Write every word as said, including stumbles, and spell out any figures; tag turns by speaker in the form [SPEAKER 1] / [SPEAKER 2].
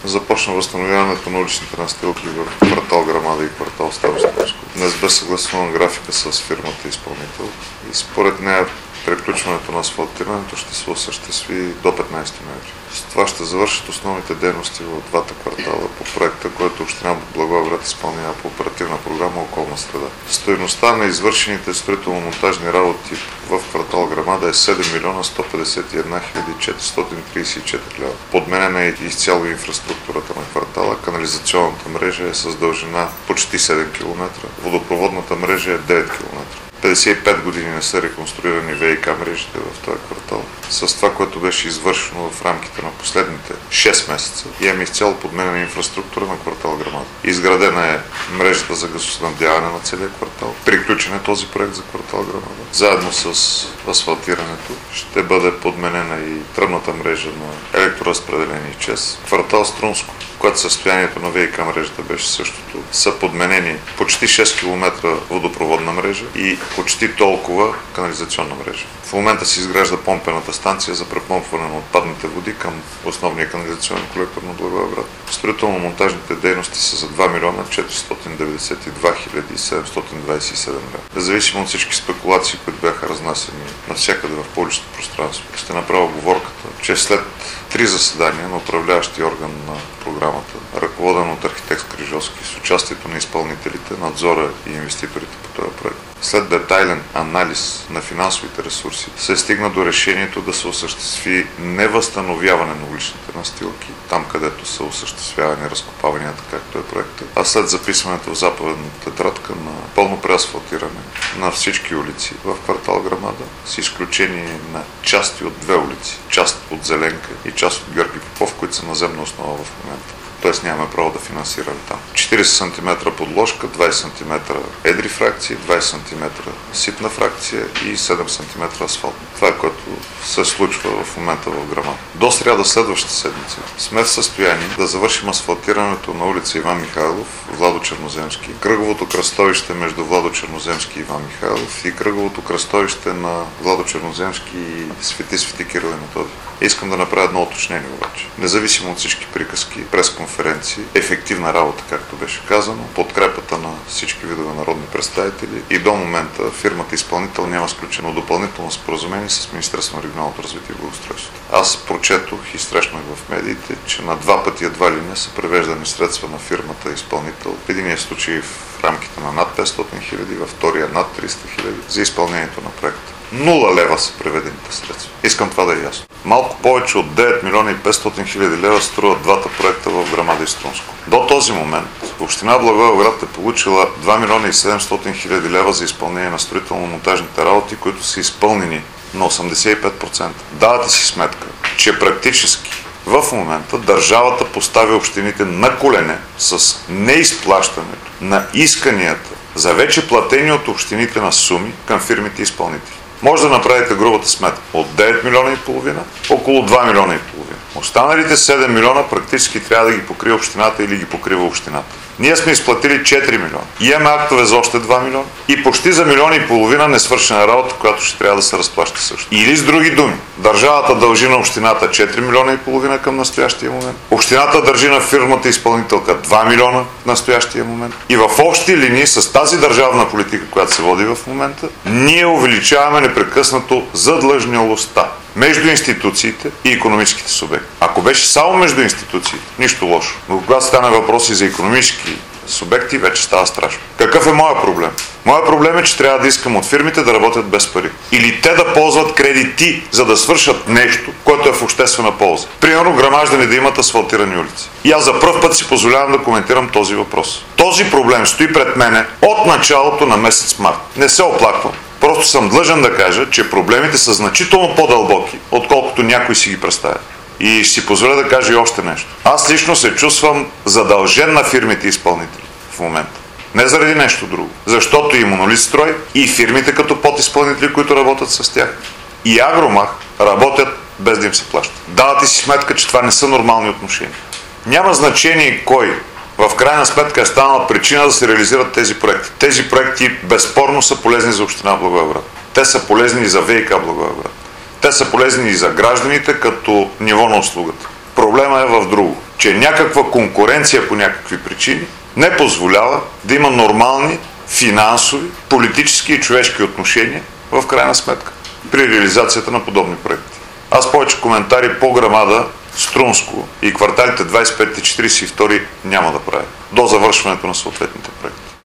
[SPEAKER 1] започна възстановяването на уличните настилки в квартал Грамада и квартал Старо Столско. Днес бе съгласуван графика с фирмата изпълнител и според нея приключването на асфалтирането ще се осъществи до петнайсети ноември. С това ще завършат основните дейности в двата квартала по проекта, който община Благоевград изпълнява по оперативна програма Околна среда. Стойността на извършените строително-монтажни работи в квартал Грамада е седем милиона сто петдесет и една хиляди четиристотин трийсет и четири лева. Подменена е изцяло инфраструктурата на квартала, канализационната мрежа е с дължина почти седем километра, водопроводната мрежа е девет километра. петдесет и пет години не са реконструирани ВиК мрежите в този квартал. С това, което беше извършено в рамките на последните шест месеца, имаме изцяло подменена инфраструктура на квартал Грамада. Изградена е мрежата за газоснабдяване на целия квартал. Приключен е този проект за квартал Грамада. Заедно с асфалтирането ще бъде подменена и тръбната мрежа на електроразпределение и ЧЕЗ. Квартал Струнско, когато състоянието на ВиК мрежата беше същото, са подменени почти шест километра водопроводна мрежа и почти толкова канализационна мрежа. В момента се изгражда помпената станция за препомпване на отпадните води към основния канализационен колектор на Благоевград. Строително-монтажните дейности са за два милиона четиристотин деветдесет и два хиляди седемстотин двайсет и седем лева. Независимо от всички спекулации, които бяха разнасени навсякъде в публичното пространство, ще направя оговорката, че след три заседания на управляващия орган на програмата, ръководен от архитект Крижовски, с участието на изпълнителите, надзора и инвеститорите по този проект, след детайлен анализ на финансовите ресурси, се стигна до решението да се осъществи невъзстановяване на уличните настилки, там където са осъществявани разкопаванията, както е проектът, а след записването в заповедната тетрадка на пълно преасфалтиране на всички улици в квартал Грамада, с изключение на части от две улици, част от Зеленка и част от Георги Попов, които са на земна основа в момента. Т.е. нямаме право да финансираме там. четирийсет сантиметра подложка, двайсет сантиметра едри фракции, двайсет сантиметра ситна фракция и седем сантиметра асфалт. Това е което се случва в момента в Грамада. До сряда следващата седмица сме в състояние да завършим асфалтирането на улица Иван Михайлов, Владо Черноземски, кръговото кръстовище между Владо Черноземски и Иван Михайлов и кръговото кръстовище на Владо Черноземски и Свети Свети Кирил и Методий. Искам да направя едно уточнение обаче. Независимо от всички приказки, пресконференции, ефективна работа, както беше казано, подкрепата на всички видове народни представители и до момента фирмата изпълнител няма сключено допълнително споразумение с Министерството на регионалното развитие и благоустройството. Аз прочетох и срещнах в медиите, че на два пъти едва ли не са превеждани средства на фирмата изпълнител. В единия случай в рамките на над петстотин хиляди, във втория над триста хиляди за изпълнението на проекта. Нула лева са преведените средства. Искам това да е ясно. Малко повече от девет милиона и петстотин хиляди лева струват двата проекта в Грамада и Струнско. До този момент община Благоевград е получила два милиона и седемстотин хиляди лева за изпълнение на строително-монтажните работи, които са изпълнени на осемдесет и пет процента. Давате си сметка, че практически в момента държавата поставя общините на колене с неизплащането на исканията за вече платени от общините на суми към фирмите изпълнители. Може да направите грубата сметка. От девет милиона и половина, около два милиона и половина. Останалите седем милиона практически трябва да ги покрие общината или ги покрива общината. Ние сме изплатили четири милиона. Имаме актове за още два милиона и почти за милион и половина несвършена работа, която ще трябва да се разплаща също. Или с други думи, държавата дължи на общината четири милиона и половина към настоящия момент. Общината държи на фирмата изпълнителка два милиона в настоящия момент. И в общи линии с тази държавна политика, която се води в момента, ние увеличаваме непрекъснато задлъжнялостта между институциите и икономическите субекти. Ако беше само между институциите, нищо лошо. Но когато стане въпроси за икономически субекти, вече става страшно. Какъв е моят проблем? Моят проблем е, че трябва да искам от фирмите да работят без пари. Или те да ползват кредити, за да свършат нещо, което е в обществена полза. Примерно грамаждани да имат асфалтирани улици. И аз за пръв път си позволявам да коментирам този въпрос. Този проблем стои пред мене от началото на месец март. Не се оплаквам. Просто съм длъжен да кажа, че проблемите са значително по-дълбоки, отколкото някой си ги представя. И ще си позволя да кажа и още нещо. Аз лично се чувствам задължен на фирмите изпълнители в момента. Не заради нещо друго. Защото и Монолитстрой, и фирмите като подизпълнители, които работят с тях, и Агромах работят без да им се плаща. Давате си сметка, че това не са нормални отношения. Няма значение кой в крайна сметка е станала причина да се реализират тези проекти. Тези проекти безспорно са полезни за община Благоевград. Те са полезни и за ВиК Благоевград. Те са полезни и за гражданите като ниво на услугата. Проблема е в друго. че някаква конкуренция по някакви причини не позволява да има нормални финансови, политически и човешки отношения в крайна сметка при реализацията на подобни проекти. Аз повече коментари по Грамада, Струмско и кварталите двадесет и пет и четиридесет и два няма да правя до завършването на съответните проекти.